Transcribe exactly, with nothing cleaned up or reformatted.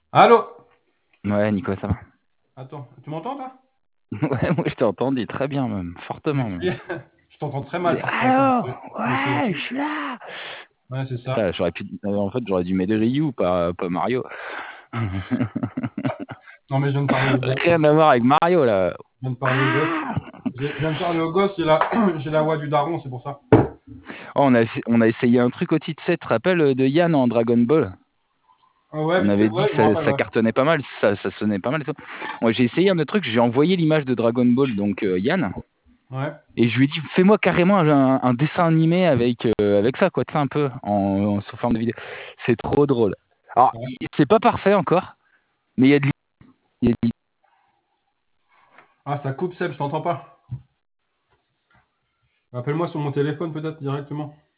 Allô? Ouais, Nico, ça va? Attends, tu m'entends là? Ouais, moi je t'ai entendu très bien même, Tu veux fortement même. crier? Je t'entends très mal Mais par contre. Attends, je alors, vais, je vais essayer ouais, autre je chose. suis là. Ouais, c'est ça. Putain, j'aurais pu, euh, en fait, j'aurais dû m'aider Ryu, pas, pas Mario. Non mais je viens de parler au gosse. Rien à voir avec Mario là. Je viens de parler au gosse. Ah J'ai- Je viens de parler au gosse, j'ai la, j'ai la voix du daron, c'est pour ça. Oh, on a, essa- on a essayé un truc au titre sept, tu te rappelles euh, de Yann en Dragon Ball? Ah ouais, On vite fait, avait dit ouais, que je me ça, rappelle, ça ouais. cartonnait pas mal, ça, ça sonnait pas mal et tout. Moi j'ai essayé un autre truc, j'ai envoyé l'image de Dragon Ball, donc euh, Yann, Ouais. et je lui ai dit fais-moi carrément un, un dessin animé avec, euh, avec ça, quoi, tu sais, un peu, en, en- sous forme de vidéo. C'est trop drôle. Alors, Ouais. il- c'est pas parfait encore, mais il y a de il y a de Ah, ça coupe Seb, je t'entends pas. Appelle-moi sur mon téléphone peut-être directement.